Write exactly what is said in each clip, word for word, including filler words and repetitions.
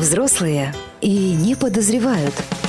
Взрослые и не подозревают.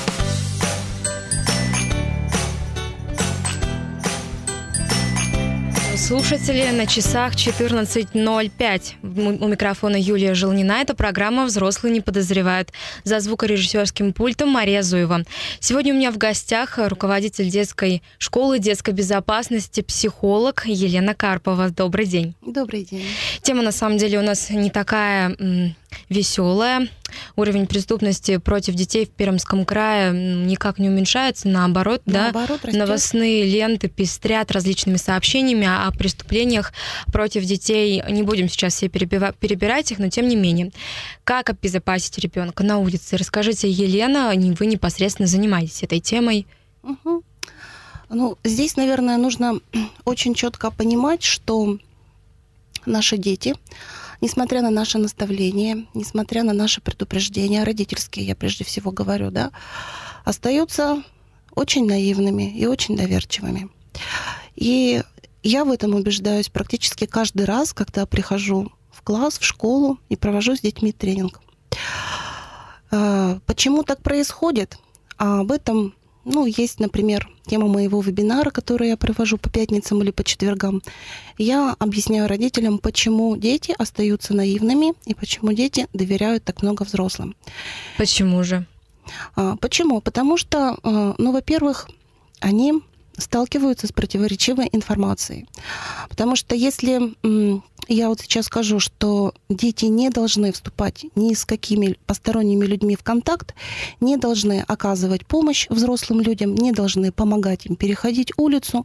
Слушатели, на часах четырнадцать ноль пять. У микрофона Юлия Желнина. Это программа «Взрослые не подозревают». За звукорежиссерским пультом Мария Зуева. Сегодня у меня в гостях руководитель детской школы детской безопасности, психолог Елена Карпова. Добрый день. Добрый день. Тема, на самом деле, у нас не такая м, веселая. Уровень преступности против детей в Пермском крае никак не уменьшается, наоборот, наоборот да, растет. Новостные ленты пестрят различными сообщениями о преступлениях против детей. Не будем сейчас все перебирать их, но тем не менее. Как обезопасить ребенка на улице? Расскажите, Елена, вы непосредственно занимаетесь этой темой. Угу. Ну, здесь, наверное, нужно очень четко понимать, что наши дети, несмотря на наши наставления, несмотря на наши предупреждения, родительские, я прежде всего говорю, да, остаются очень наивными и очень доверчивыми. И я в этом убеждаюсь практически каждый раз, когда прихожу в класс, в школу и провожу с детьми тренинг. Почему так происходит? Об этом, ну, есть, например, тема моего вебинара, который я провожу по пятницам или по четвергам. Я объясняю родителям, почему дети остаются наивными и почему дети доверяют так много взрослым. Почему же? Почему? Потому что, ну, во-первых, они сталкиваются с противоречивой информацией. Потому что если я вот сейчас скажу, что дети не должны вступать ни с какими посторонними людьми в контакт, не должны оказывать помощь взрослым людям, не должны помогать им переходить улицу,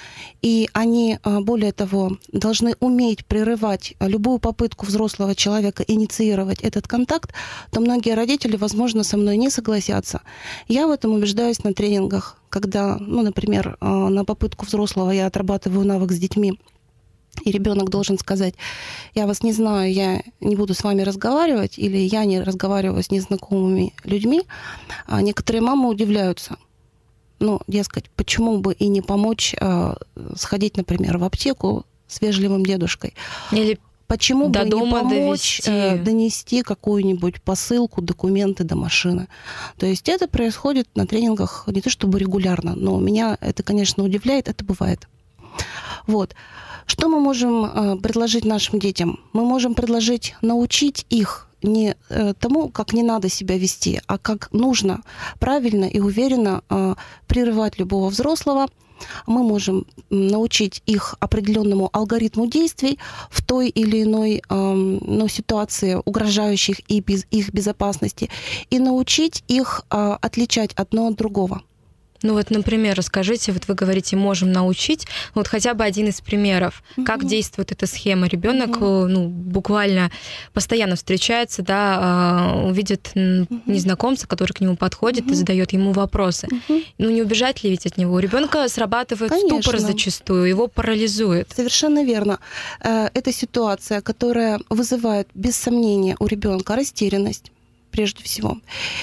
и они, более того, должны уметь прерывать любую попытку взрослого человека инициировать этот контакт, то многие родители, возможно, со мной не согласятся. Я в этом убеждаюсь на тренингах, когда, ну, например, на попытку взрослого я отрабатываю навык с детьми, и ребенок должен сказать: я вас не знаю, я не буду с вами разговаривать, или я не разговариваю с незнакомыми людьми. А некоторые мамы удивляются. Ну, дескать, почему бы и не помочь э, сходить, например, в аптеку с вежливым дедушкой? Или почему до бы дома не помочь довести... э, донести какую-нибудь посылку, документы до машины? То есть это происходит на тренингах не то чтобы регулярно, но меня это, конечно, удивляет, это бывает. Вот. Что мы можем э, предложить нашим детям? Мы можем предложить научить их не тому, как не надо себя вести, а как нужно правильно и уверенно э, прерывать любого взрослого. Мы можем научить их определенному алгоритму действий в той или иной э, ну, ситуации, угрожающих и без, их безопасности, и научить их э, отличать одно от другого. Ну вот, например, расскажите, вот вы говорите, можем научить, вот хотя бы один из примеров, mm-hmm. как действует эта схема. Ребенок, mm-hmm. ну, буквально постоянно встречается, да, увидит mm-hmm. незнакомца, который к нему подходит mm-hmm. и задает ему вопросы. Mm-hmm. Ну не убежать ли ведь от него? У ребенка срабатывает Конечно. Ступор зачастую, его парализует. Совершенно верно. Это ситуация, которая вызывает, без сомнения, у ребенка растерянность, прежде всего.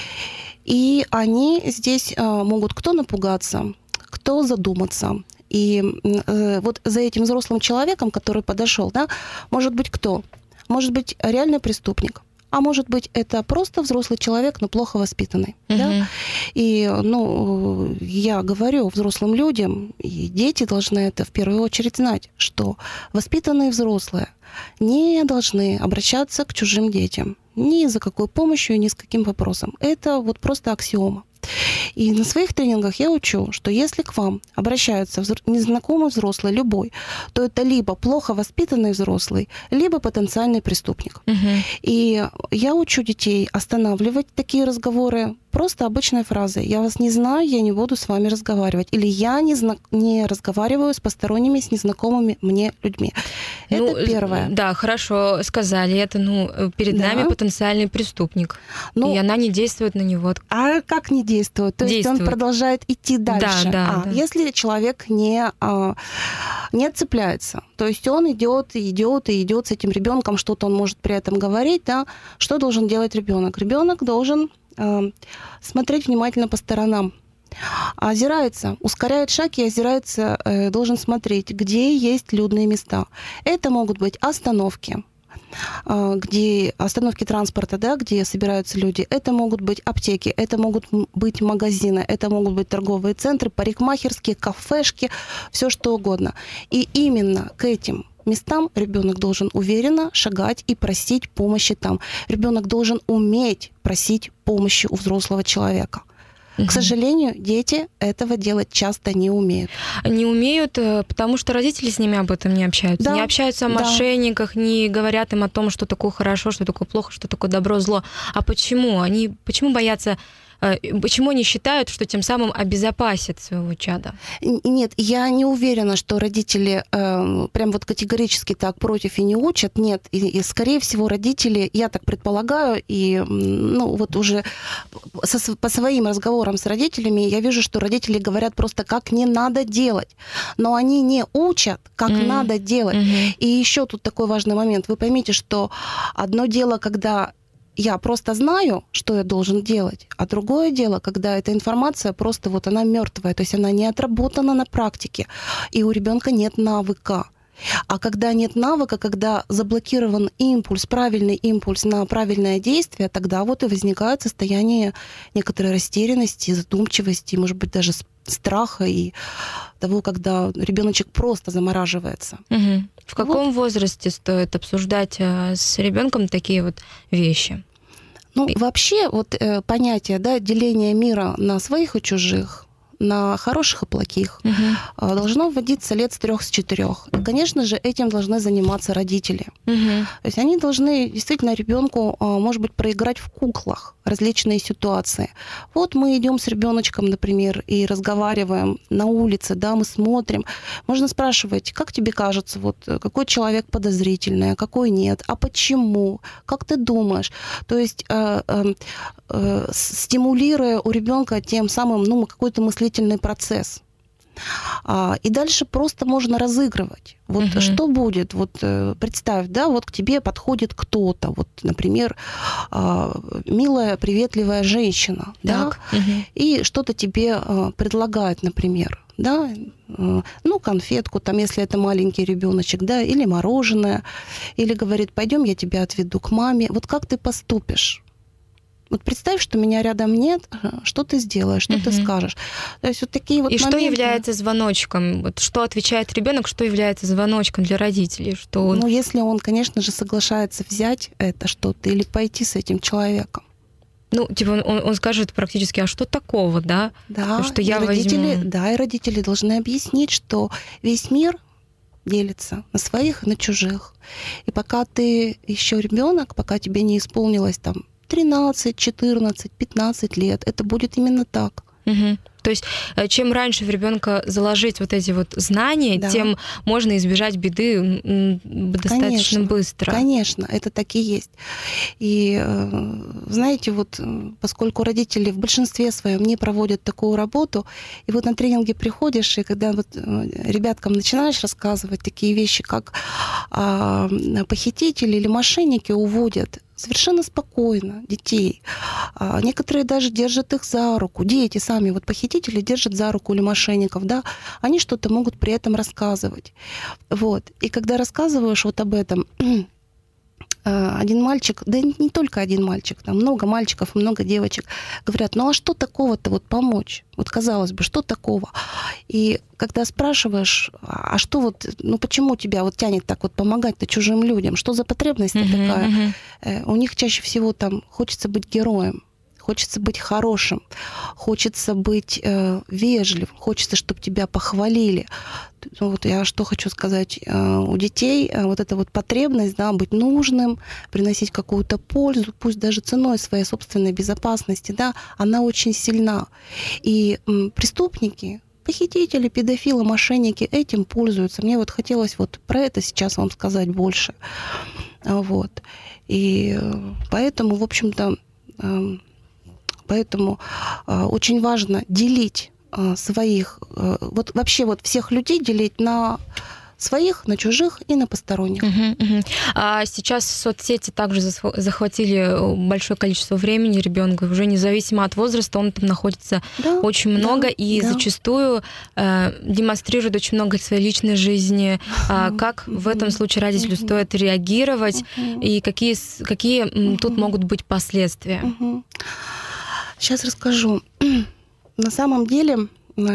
И они здесь могут кто напугаться, кто задуматься. И вот за этим взрослым человеком, который подошел, да, может быть кто? Может быть реальный преступник, а может быть это просто взрослый человек, но плохо воспитанный. Uh-huh. Да? И ну, я говорю взрослым людям, и дети должны это в первую очередь знать, что воспитанные взрослые не должны обращаться к чужим детям ни за какой помощью, ни с каким вопросом. Это вот просто аксиома. И на своих тренингах я учу, что если к вам обращаются незнакомый взрослый, любой, то это либо плохо воспитанный взрослый, либо потенциальный преступник. Угу. И я учу детей останавливать такие разговоры просто обычной фразой: «Я вас не знаю, я не буду с вами разговаривать». Или «Я не, зна- не разговариваю с посторонними, с незнакомыми мне людьми». Это ну, первое. Да, хорошо сказали. Это, ну, перед да. нами потенциальный преступник. Ну, и она не действует на него. А как не действует? То действует. есть он продолжает идти дальше. Да, да, а, да. Если человек не, а, не отцепляется, то есть он идет и идет и идет с этим ребенком, что-то он может при этом говорить, да, что должен делать ребенок? Ребенок должен а, смотреть внимательно по сторонам. Озирается, ускоряет шаг и озирается, э, должен смотреть, где есть людные места. Это могут быть остановки, где остановки транспорта, да, где собираются люди. Это могут быть аптеки, это могут быть магазины, это могут быть торговые центры, парикмахерские, кафешки, все что угодно. И именно к этим местам ребенок должен уверенно шагать и просить помощи там. Ребенок должен уметь просить помощи у взрослого человека. К сожалению, дети этого делать часто не умеют. Не умеют, потому что родители с ними об этом не общаются. Да, не общаются о мошенниках, да. Не говорят им о том, что такое хорошо, что такое плохо, что такое добро, зло. А почему? Они почему боятся... Почему они считают, что тем самым обезопасят своего чада? Нет, я не уверена, что родители э, прям вот категорически так против и не учат. Нет, и, и скорее всего родители, я так предполагаю, и ну вот уже со, по своим разговорам с родителями я вижу, что родители говорят просто, как не надо делать. Но они не учат, как mm-hmm. надо делать. Mm-hmm. И еще тут такой важный момент. Вы поймите, что одно дело, когда я просто знаю, что я должен делать, а другое дело, когда эта информация просто вот она мертвая, то есть она не отработана на практике, и у ребенка нет навыка. А когда нет навыка, когда заблокирован импульс, правильный импульс на правильное действие, тогда вот и возникает состояние некоторой растерянности, задумчивости, может быть, даже страха и того, когда ребеночек просто замораживается. Угу. В каком вот. возрасте стоит обсуждать с ребенком такие вот вещи? Ну, вообще, вот э, понятие, да, деления мира на своих и чужих, на хороших и плохих, угу. должно вводиться лет с трех, с четырех. И, конечно же, этим должны заниматься родители. Угу. То есть они должны действительно ребенку, может быть, проиграть в куклах различные ситуации. Вот мы идем с ребеночком, например, и разговариваем на улице, да, мы смотрим. Можно спрашивать, как тебе кажется, вот какой человек подозрительный, а какой нет, а почему, как ты думаешь? То есть э, э, э, стимулируя у ребенка тем самым, ну, какой-то мыслительный процесс. И дальше просто можно разыгрывать. Вот uh-huh. что будет? Вот представь, да, вот к тебе подходит кто-то, вот, например, милая, приветливая женщина, так. да, uh-huh. и что-то тебе предлагает, например, да, ну, конфетку, там, если это маленький ребеночек, да, или мороженое, или говорит, пойдем, я тебя отведу к маме. Вот как ты поступишь? Вот представь, что меня рядом нет, что ты сделаешь, что uh-huh. ты скажешь. То есть вот такие вот И моменты... что является звоночком? Вот что отвечает ребенок, что является звоночком для родителей? Что он... Ну, если он, конечно же, соглашается взять это что-то или пойти с этим человеком. Ну, типа он, он скажет практически, а что такого, да? Да, что я и родители, возьму... да, и родители должны объяснить, что весь мир делится на своих и на чужих. И пока ты еще ребенок, пока тебе не исполнилось там тринадцать, четырнадцать, пятнадцать лет. Это будет именно так. Угу. То есть чем раньше в ребенка заложить вот эти вот знания, да. тем можно избежать беды достаточно конечно, быстро. Конечно, это так и есть. И знаете, вот поскольку родители в большинстве своем не проводят такую работу, и вот на тренинге приходишь, и когда вот ребяткам начинаешь рассказывать такие вещи, как похитители или мошенники уводят совершенно спокойно детей. Некоторые даже держат их за руку. Дети сами, вот похитители держат за руку или мошенников, да, они что-то могут при этом рассказывать. Вот. И когда рассказываешь вот об этом, один мальчик, да не только один мальчик, там много мальчиков и много девочек говорят, ну а что такого-то вот помочь? Вот казалось бы, что такого? И когда спрашиваешь, а что вот, ну почему тебя вот тянет так вот помогать-то чужим людям? Что за потребность uh-huh, такая? Uh-huh. У них чаще всего там хочется быть героем. Хочется быть хорошим, хочется быть э, вежливым, хочется, чтобы тебя похвалили. Ну, вот я что хочу сказать, э, у детей э, вот эта вот потребность, да, быть нужным, приносить какую-то пользу, пусть даже ценой своей собственной безопасности, да, она очень сильна. И м, преступники, похитители, педофилы, мошенники этим пользуются. Мне вот хотелось вот про это сейчас вам сказать больше. Вот. И поэтому, в общем-то, э, Поэтому э, очень важно делить э, своих, э, вот вообще вот всех людей делить на, своих, на чужих и на посторонних. Uh-huh, uh-huh. А сейчас соцсети также захватили большое количество времени ребенка, уже независимо от возраста, он там находится да, очень много да, и да. зачастую э, демонстрирует очень много своей личной жизни. Uh-huh. Как uh-huh. в этом случае родителю uh-huh. стоит реагировать uh-huh. и какие, какие uh-huh. тут могут быть последствия? Uh-huh. Сейчас расскажу. На самом деле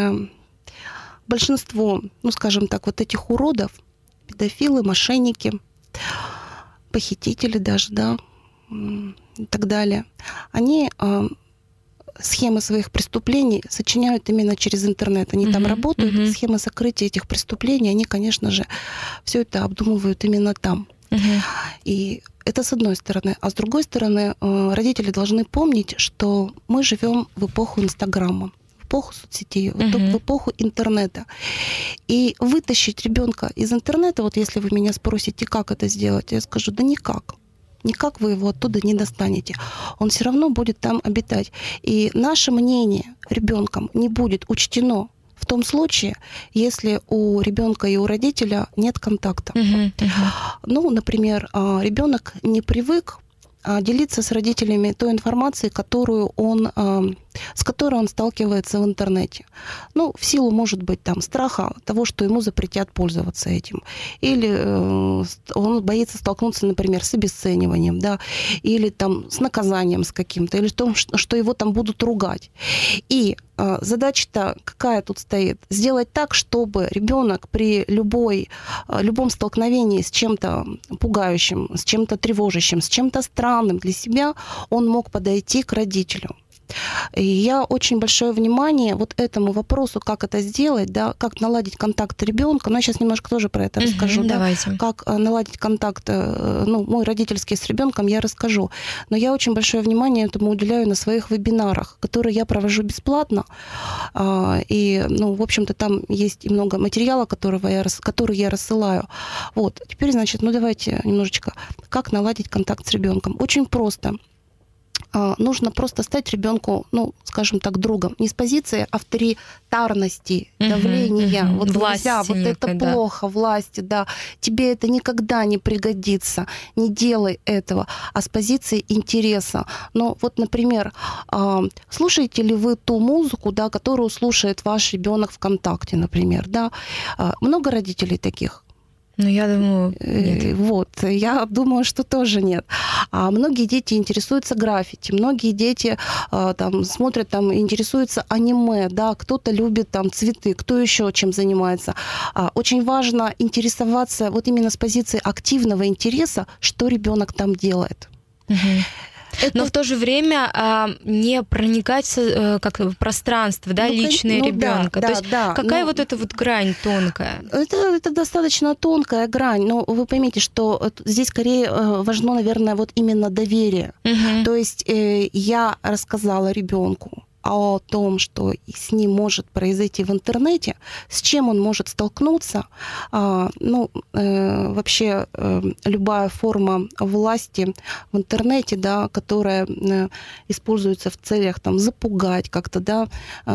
большинство, ну, скажем так, вот этих уродов, педофилы, мошенники, похитители даже, да, и так далее, они схемы своих преступлений сочиняют именно через интернет. Они uh-huh, там работают, uh-huh. схемы сокрытия этих преступлений, они, конечно же, все это обдумывают именно там. Uh-huh. И это с одной стороны. А с другой стороны, родители должны помнить, что мы живем в эпоху Инстаграма, в эпоху соцсетей, uh-huh. в эпоху интернета. И вытащить ребенка из интернета, вот если вы меня спросите, как это сделать, я скажу, да никак. Никак вы его оттуда не достанете. Он все равно будет там обитать. И наше мнение ребенком не будет учтено в том случае, если у ребенка и у родителя нет контакта. Uh-huh, uh-huh. Ну, например, ребенок не привык делиться с родителями той информацией, которую он, с которой он сталкивается в интернете. Ну, в силу, может быть, там, страха того, что ему запретят пользоваться этим. Или он боится столкнуться, например, с обесцениванием, да, или там с наказанием с каким-то, или том, что его там будут ругать. И задача-то какая тут стоит? Сделать так, чтобы ребенок при любой, любом столкновении с чем-то пугающим, с чем-то тревожащим, с чем-то странным для себя, он мог подойти к родителю. И я очень большое внимание вот этому вопросу, как это сделать, да, как наладить контакт ребенка. Ну, я сейчас немножко тоже про это uh-huh, расскажу. Да, как наладить контакт, ну, мой родительский с ребенком, я расскажу. Но я очень большое внимание этому уделяю на своих вебинарах, которые я провожу бесплатно. И, ну, в общем-то, там есть и много материала, которого я, который я рассылаю. Вот. Теперь, значит, ну, давайте немножечко, как наладить контакт с ребенком. Очень просто. Нужно просто стать ребенку, ну, скажем так, другом. Не с позиции авторитарности, uh-huh, давления. Uh-huh. Вот власти нельзя, вот это да. плохо, власти, да. Тебе это никогда не пригодится. Не делай этого. А с позиции интереса. Ну, вот, например, слушаете ли вы ту музыку, да, которую слушает ваш ребенок ВКонтакте, например, да? Много родителей таких? Ну, я думаю, нет. Вот, я думаю, что тоже нет. А многие дети интересуются граффити, многие дети там смотрят, там интересуются аниме, да, кто-то любит там цветы, кто еще чем занимается. Очень важно интересоваться вот именно с позиции активного интереса, что ребенок там делает. Угу. Это... Но в то же время а, не проникать а, как в пространство, да, ну, личное ну, ребенка. Да, то да, есть да, какая но... вот эта вот грань тонкая? Это, это достаточно тонкая грань, но вы поймите, что здесь скорее важно, наверное, вот именно доверие. Угу. То есть э, я рассказала ребенку о том, что с ним может произойти в интернете, с чем он может столкнуться. Ну, вообще любая форма власти в интернете, да, которая используется в целях там, запугать как-то, да,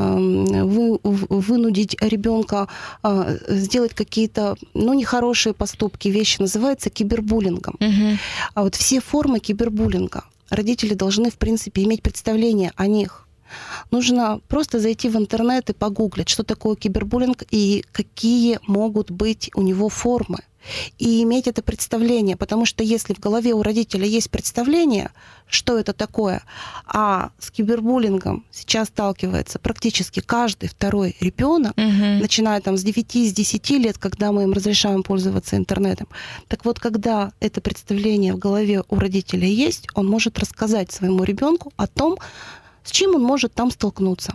вы, вынудить ребенка сделать какие-то, ну, нехорошие поступки, вещи, называется кибербуллингом. Угу. А вот все формы кибербуллинга родители должны, в принципе, иметь представление о них. Нужно просто зайти в интернет и погуглить, что такое кибербуллинг и какие могут быть у него формы. И иметь это представление, потому что если в голове у родителя есть представление, что это такое, а с кибербуллингом сейчас сталкивается практически каждый второй ребенок, угу. начиная там с девяти, с десяти лет, когда мы им разрешаем пользоваться интернетом. Так вот, когда это представление в голове у родителя есть, он может рассказать своему ребенку о том, с чем он может там столкнуться.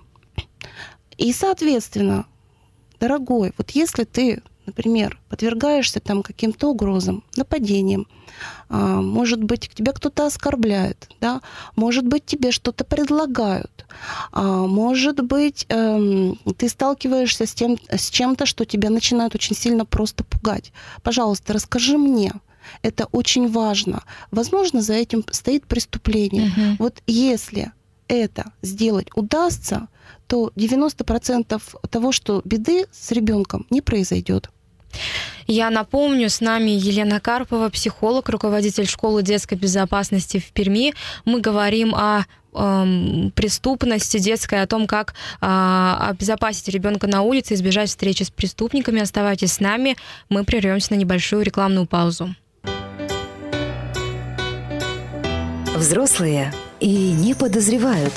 И, соответственно, дорогой, вот если ты, например, подвергаешься там каким-то угрозам, нападениям, может быть, тебя кто-то оскорбляет, да? Может быть, тебе что-то предлагают, может быть, ты сталкиваешься с, тем, с чем-то, что тебя начинает очень сильно просто пугать. Пожалуйста, расскажи мне. Это очень важно. Возможно, за этим стоит преступление. Uh-huh. Вот если это сделать удастся, то девяносто процентов того, что беды с ребенком не произойдет. Я напомню, с нами Елена Карпова, психолог, руководитель школы детской безопасности в Перми. Мы говорим о преступности детской, о том, как а, обезопасить ребенка на улице, избежать встречи с преступниками. Оставайтесь с нами, мы прервемся на небольшую рекламную паузу. Взрослые и не подозревают.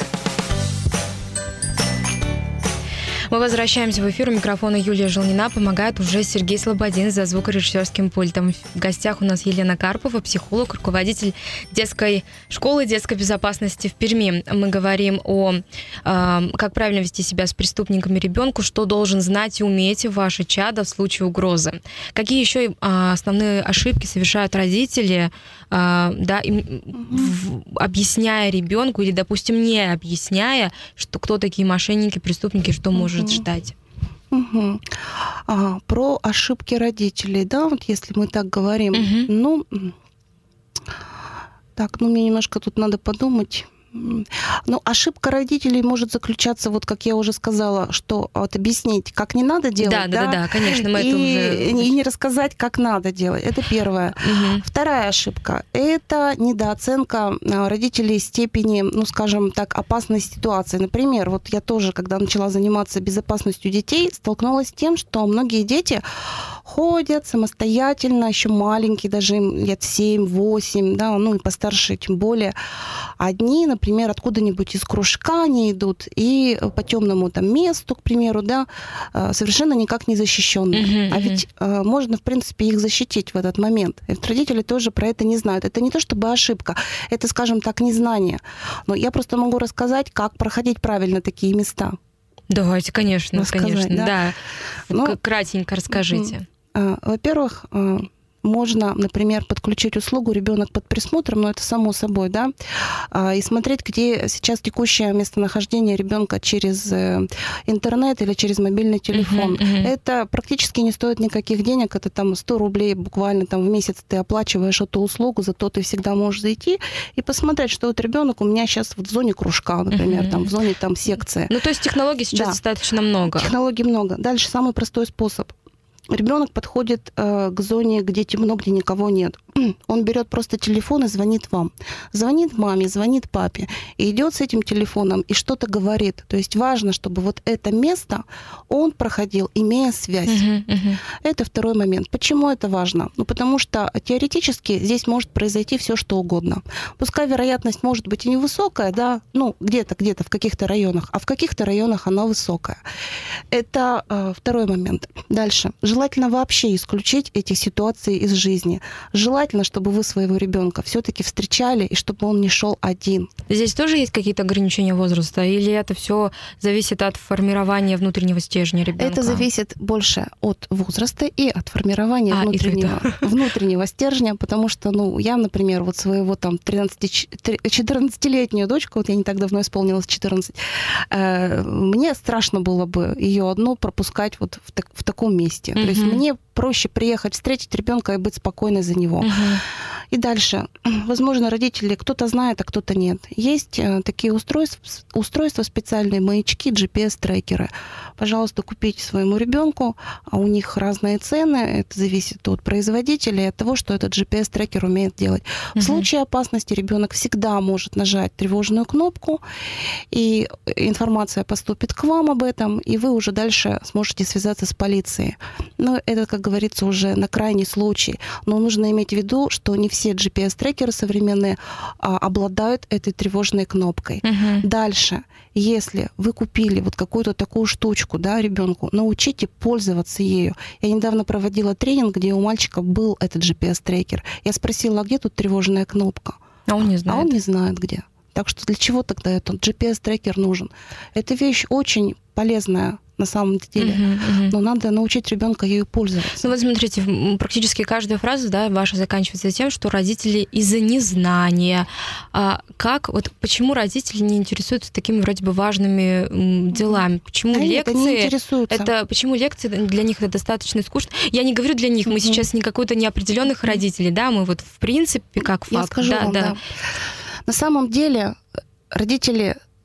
Мы возвращаемся в эфир. У микрофона Юлия Желнина. Помогает уже Сергей Слободин за звукорежиссерским пультом. В гостях у нас Елена Карпова, психолог, руководитель детской школы детской безопасности в Перми. Мы говорим о, э, как правильно вести себя с преступниками ребенку, что должен знать и уметь ваше чадо в случае угрозы. Какие еще э, основные ошибки совершают родители, э, да, им, угу. в, объясняя ребенку или, допустим, не объясняя, что кто такие мошенники, преступники, что угу. может ждать. Угу. А, про ошибки родителей, да, вот если мы так говорим, угу. ну, так, ну мне немножко тут надо подумать. Ну, ошибка родителей может заключаться, вот как я уже сказала, что вот объяснить, как не надо делать, да, да, да, да, конечно, мы и, это уже... и не рассказать, как надо делать. Это первое. Угу. Вторая ошибка – это недооценка родителей степени, ну, скажем так, опасной ситуации. Например, вот я тоже, когда начала заниматься безопасностью детей, столкнулась с тем, что многие дети ходят самостоятельно, еще маленькие, даже им лет семь-восемь, да, ну и постарше тем более. Одни, например, откуда-нибудь из кружка они идут и по темному там месту, к примеру, да, совершенно никак не защищенные. Uh-huh, uh-huh. А ведь э, можно, в принципе, их защитить в этот момент. И вот родители тоже про это не знают. Это не то чтобы ошибка, это, скажем так, незнание. Но я просто могу рассказать, как проходить правильно такие места. Давайте, конечно, Рассказать, конечно, да. да. Ну, кратенько расскажите. Во-первых, можно, например, подключить услугу ребенок под присмотром, но это само собой, да, и смотреть, где сейчас текущее местонахождение ребенка через интернет или через мобильный телефон. Uh-huh, uh-huh. Это практически не стоит никаких денег, это там сто рублей буквально там в месяц ты оплачиваешь эту услугу, зато ты всегда можешь зайти и посмотреть, что вот ребенок у меня сейчас в зоне кружка, например, uh-huh. там в зоне там секции. Ну, то есть технологий сейчас да. достаточно много. Технологий много. Дальше самый простой способ. Ребенок подходит э, к зоне, где темно, где никого нет. Он берет просто телефон и звонит вам. Звонит маме, звонит папе. И идет с этим телефоном и что-то говорит. То есть важно, чтобы вот это место он проходил, имея связь. Uh-huh, uh-huh. Это второй момент. Почему это важно? Ну, потому что теоретически здесь может произойти все, что угодно. Пускай вероятность может быть и невысокая, да, ну, где-то, где-то в каких-то районах, а в каких-то районах она высокая. Это э, второй момент. Дальше. Желательно вообще исключить эти ситуации из жизни. Желательно, чтобы вы своего ребенка все-таки встречали и чтобы он не шел один. Здесь тоже есть какие-то ограничения возраста, или это все зависит от формирования внутреннего стержня ребенка? Это зависит больше от возраста и от формирования а, внутреннего, внутреннего стержня, потому что, ну, я, например, вот своего там четырнадцатилетнюю дочку, вот я не так давно исполнилось четырнадцать, э, мне страшно было бы ее одну пропускать вот в, так, в таком месте. То есть мне проще приехать, встретить ребенка и быть спокойной за него. Uh-huh. И дальше. Возможно, родители кто-то знает, а кто-то нет. Есть такие устройства, устройства специальные, маячки, джи пи эс-трекеры. Пожалуйста, купите своему ребенку. А у них разные цены. Это зависит от производителя и от того, что этот джи пи эс-трекер умеет делать. Uh-huh. В случае опасности ребенок всегда может нажать тревожную кнопку, и информация поступит к вам об этом, и вы уже дальше сможете связаться с полицией. Но это, как говорится, уже на крайний случай. Но нужно иметь в виду, что не все джи пи эс-трекеры современные а, обладают этой тревожной кнопкой. Uh-huh. Дальше, если вы купили вот какую-то такую штучку, да, ребенку, научите пользоваться ею. Я недавно проводила тренинг, где у мальчика был этот джи пи эс-трекер. Я спросила, а где тут тревожная кнопка? А он не знает. А он не знает, где. Так что для чего тогда этот джи пи эс-трекер нужен? Эта вещь очень полезная на самом деле, uh-huh, uh-huh. но надо научить ребенка ею пользоваться. Ну вот смотрите, практически каждая фраза, да, ваша заканчивается тем, что родители из-за незнания. А как, вот почему родители не интересуются такими вроде бы важными делами? Почему да лекции? Нет, не интересуются. Это почему лекции для них это достаточно скучно? Я не говорю для них, мы uh-huh. сейчас не какой-то неопределенных uh-huh. родителей, да, мы вот в принципе как факт. Я скажу да, вам, да. да. На самом деле родители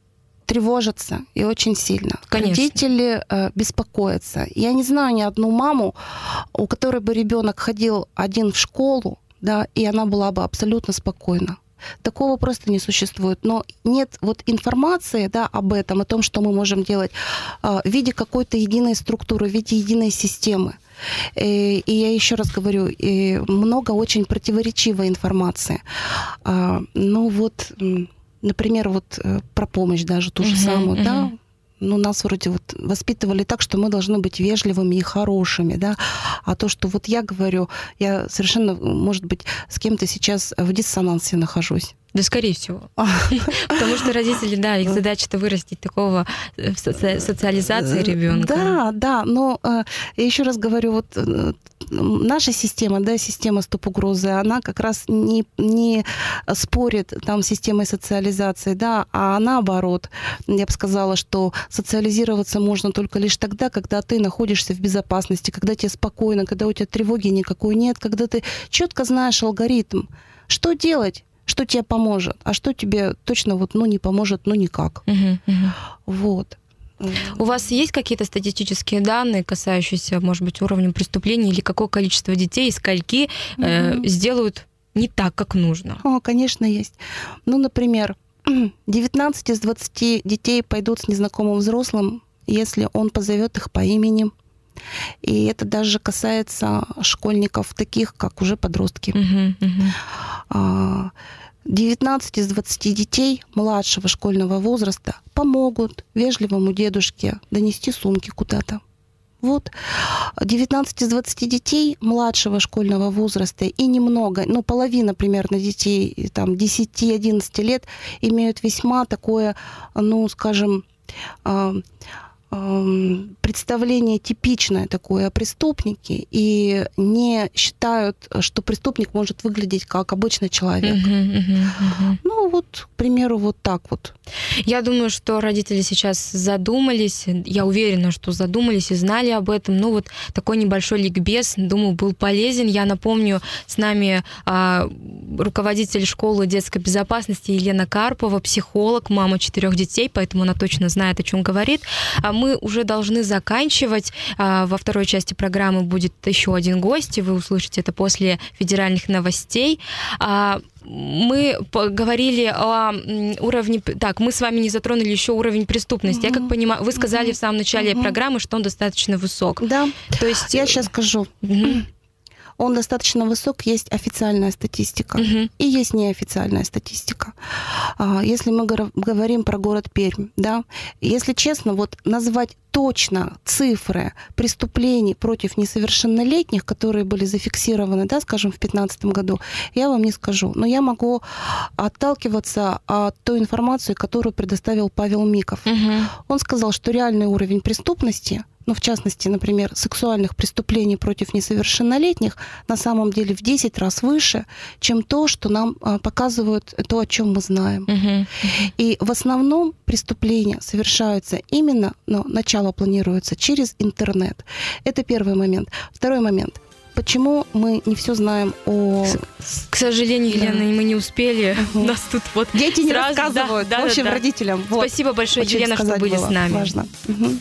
тревожатся и очень сильно. Конечно. Родители э, беспокоятся. Я не знаю ни одну маму, у которой бы ребенок ходил один в школу, да, и она была бы абсолютно спокойна. Такого просто не существует. Но нет вот информации, да, об этом, о том, что мы можем делать э, в виде какой-то единой структуры, в виде единой системы. И, и я еще раз говорю, и много очень противоречивой информации. А, ну вот... Например, вот про помощь даже ту же uh-huh, самую, uh-huh. да, ну, нас вроде вот воспитывали так, что мы должны быть вежливыми и хорошими, да, а то, что вот я говорю, я совершенно, может быть, с кем-то сейчас в диссонансе нахожусь. Да, скорее всего. Потому что родители, да, их задача-то вырастить такого в соци... социализации ребенка. Да, да, но э, я еще раз говорю, вот э, наша система, да, система стоп-угрозы, она как раз не, не спорит там с системой социализации, да, а наоборот, я бы сказала, что социализироваться можно только лишь тогда, когда ты находишься в безопасности, когда тебе спокойно, когда у тебя тревоги никакой нет, когда ты четко знаешь алгоритм, что делать, что тебе поможет, а что тебе точно вот, ну, не поможет, ну, никак. Uh-huh, uh-huh. Вот. У вас есть какие-то статистические данные, касающиеся, может быть, уровня преступлений или какое количество детей и скольки uh-huh. э, сделают не так, как нужно? О, конечно, есть. Ну, например, девятнадцать из двадцати детей пойдут с незнакомым взрослым, если он позовет их по имени. И это даже касается школьников, таких, как уже подростки. Uh-huh, uh-huh. девятнадцать из двадцати детей младшего школьного возраста помогут вежливому дедушке донести сумки куда-то. Вот. девятнадцать из двадцати детей младшего школьного возраста и немного, ну, половина примерно детей там, десять-одиннадцать лет имеют весьма такое, ну, скажем, представление типичное такое о преступнике и не считают, что преступник может выглядеть как обычный человек. Uh-huh, uh-huh, uh-huh. Ну вот, к примеру, вот так вот. Я думаю, что родители сейчас задумались, я уверена, что задумались и знали об этом. Ну вот такой небольшой ликбез, думаю, был полезен. Я напомню, с нами а, руководитель школы детской безопасности Елена Карпова, психолог, мама четырех детей, поэтому она точно знает, о чем говорит. Мы уже должны заканчивать. Во второй части программы будет еще один гость, и вы услышите это после федеральных новостей. Мы поговорили о уровне... Так, мы с вами не затронули еще уровень преступности. Uh-huh. Я как понимаю, вы сказали uh-huh. в самом начале uh-huh. программы, что он достаточно высок. Да, то есть... я сейчас скажу. Uh-huh. Он достаточно высок, есть официальная статистика uh-huh. и есть неофициальная статистика. Если мы говорим про город Пермь, да, если честно, вот назвать точно цифры преступлений против несовершеннолетних, которые были зафиксированы, да, скажем, в две тысячи пятнадцатом году, я вам не скажу. Но я могу отталкиваться от той информации, которую предоставил Павел Миков. Uh-huh. Он сказал, что реальный уровень преступности, ну, в частности, например, сексуальных преступлений против несовершеннолетних, на самом деле в десять раз выше, чем то, что нам а, показывают, то, о чем мы знаем. Uh-huh. И в основном преступления совершаются именно, ну, начало планируется через интернет. Это первый момент. Второй момент. Почему мы не все знаем о... К сожалению, Елена, да. мы не успели. Угу. У нас тут вот дети сразу... не рассказывают, да, в общем, да, да. родителям. Вот. Спасибо большое, Очень Елена, что были было. с нами. Важно. Угу.